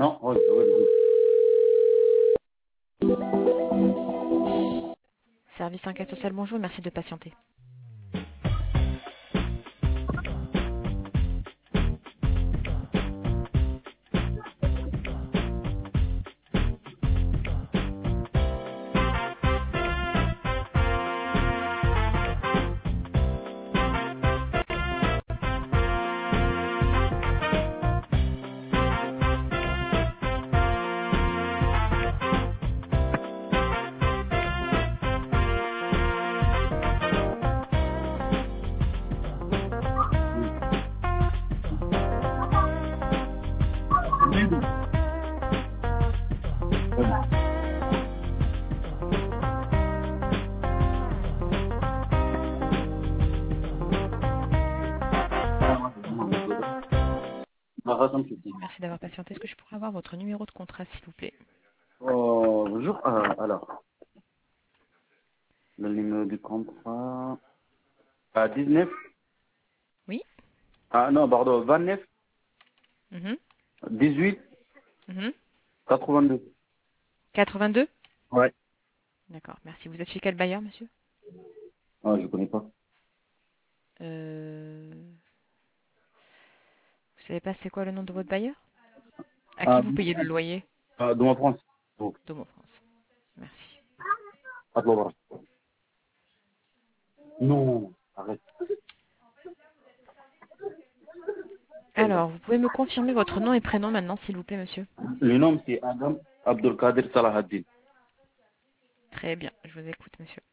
Non, ouais, ouais. Service enquête sociale, bonjour, merci de patienter. Merci d'avoir patienté. Est-ce que je pourrais avoir votre numéro de contrat, s'il vous plaît? Bonjour. Alors, le numéro du contrat. 19. Oui. Ah non, pardon, 29, Mhm. 18, Mhm. 82. 82? Ouais. D'accord, merci. Vous êtes chez quel bailleur, monsieur? Ah, je connais pas. Vous savez pas c'est quoi le nom de votre bailleur? À qui Ah, vous payez le loyer? de ma France. Oh, Domo France. Merci. attends, non, arrête. Alors, vous pouvez me confirmer votre nom et prénom maintenant, s'il vous plaît, monsieur? Le nom, c'est Adam Abdelkader Salahaddin. Très bien, je vous écoute, monsieur.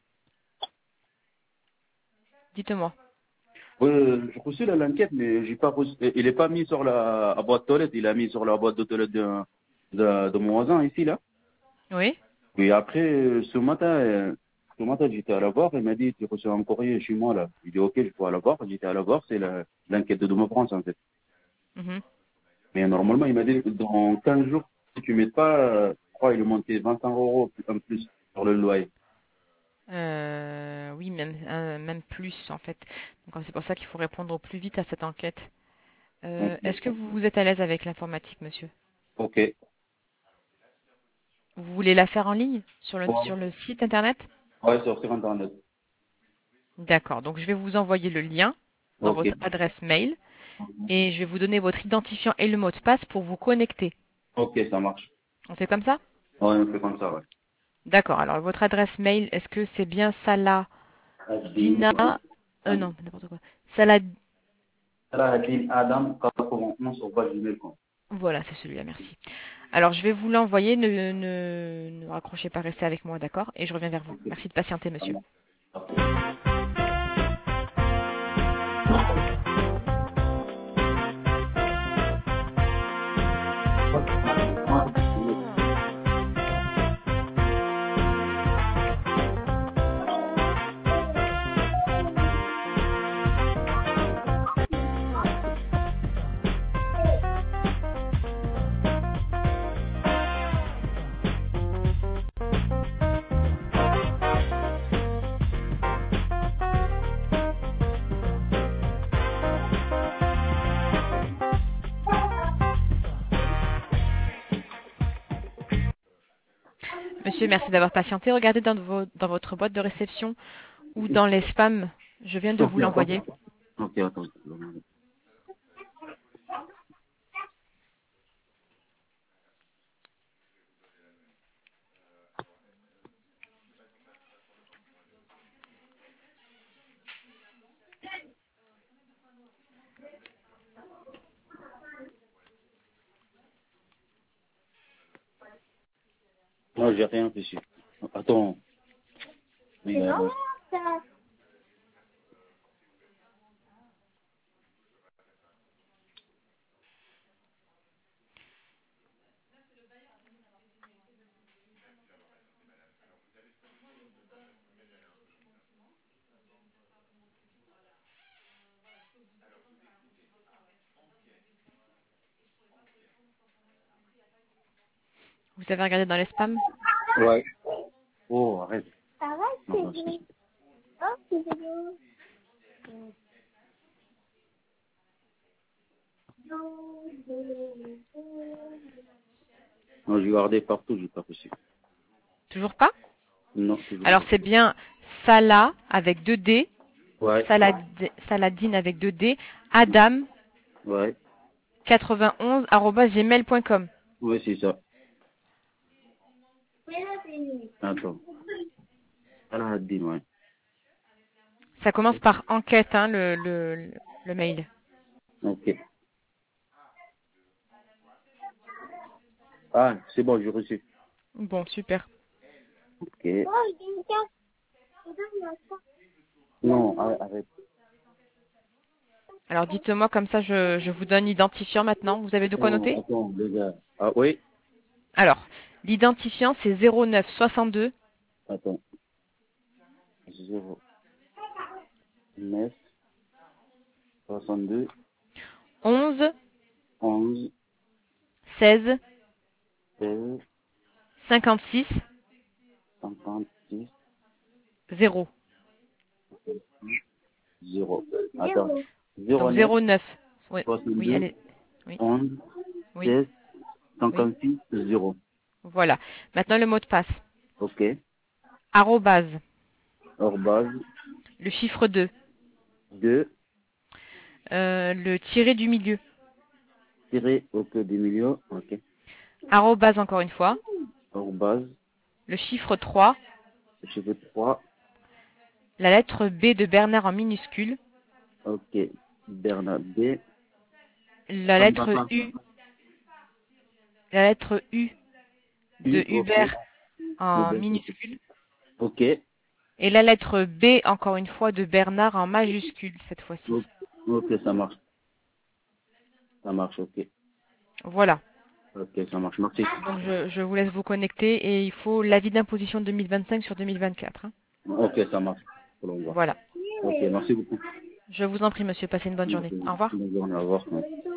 Dites-moi. J'ai reçu l'enquête, mais j'ai pas reçu. Il est pas mis sur la boîte de toilette, il a mis sur la boîte de toilette de mon voisin ici, là. Oui? Et après, ce matin, j'étais à la voir, il m'a dit, tu as reçu un courrier chez moi, là. Il dit, ok, je peux aller voir. J'étais à la voir, c'est l'enquête de Doma France, en fait. Mhm. Mais normalement, il m'a dit que dans 15 jours, si tu mets pas, je crois, il est monté 25 euros en plus sur le loyer. Oui, même plus, en fait. Donc, c'est pour ça qu'il faut répondre au plus vite à cette enquête. Donc, Est-ce que vous êtes à l'aise avec l'informatique, monsieur? ok. Ouais, Vous voulez la faire en ligne sur le site internet? ouais, sur Internet. D'accord. Donc, je vais vous envoyer le lien dans Ok. votre adresse mail et je vais vous donner votre identifiant et le mot de passe pour vous connecter. Ok, ça marche. On fait comme ça? Ouais, on fait comme ça, ouais. D'accord. Alors, votre adresse mail, est-ce que c'est bien Saladina? Adine, Non, n'importe quoi. Salad. Adine Adam, 91 sur page gmail.com. Voilà, c'est celui-là, merci. Alors, je vais vous l'envoyer. Ne raccrochez pas, restez avec moi, d'accord? Et je reviens vers vous. Ok, Merci de patienter, ça monsieur. marche. Ok. Monsieur, merci d'avoir patienté. Regardez dans votre boîte de réception ou dans les spams. Je viens de Ok, vous l'envoyer. attends. Ok, attends. Non, j'ai rien fait ici. Attends. Oui, Vous avez regardé dans les spams? ouais. Oh, arrête. Ça va, Non, c'est excuse. bien. Oh, c'est bien. Non, j'ai gardé partout, j'ai pas reçu. Toujours pas? Non, toujours Alors pas. c'est bien Salah avec 2 D, Ouais, Saladine avec 2 D, Adam ouais, 91@gmail.com. ouais, c'est ça. Attends. Salahaddin, ouais. Ça commence par enquête, hein, le mail. Ok. Ah, c'est bon, j'ai reçu. Bon, super. Ok. Non, arrête. Alors dites-moi comme ça, je vous donne l'identifiant maintenant. Vous avez de quoi Non, noter? attends, les gars. Ah, oui. Alors, l'identifiant c'est 09 62 Attends. 0, 9, 62, 11 11, 16 16, 56 56, 0. 0. Attends. Donc 09, 09. Oui, oui, 62, allez. Oui, 11, oui, 16, oui. 56, 0. Voilà. Maintenant le mot de passe. Ok. Arrobase. Orbase, Le chiffre 2. 2, Le tiré du milieu. tiré au cœur du milieu. Ok. Arrobase encore une fois. Orbase, Le chiffre 3. chiffre 3. La lettre B de Bernard en minuscule. Ok. Bernard B. La Comme lettre papa. U. La lettre U de U, ok. Hubert en Hubert, ok. minuscule. Ok. Et la lettre B encore une fois de Bernard en majuscule cette fois-ci. Ok, ça marche. Ça marche, ok. Voilà. Ok, ça marche. Merci. Donc je vous laisse vous connecter et il faut l'avis d'imposition 2025 sur 2024. Hein. Ok, ça marche. Allons voir. Voilà. Ok, merci beaucoup. Je vous en prie, monsieur. Passez une bonne journée. Merci. Au revoir. Bonne journée, au revoir.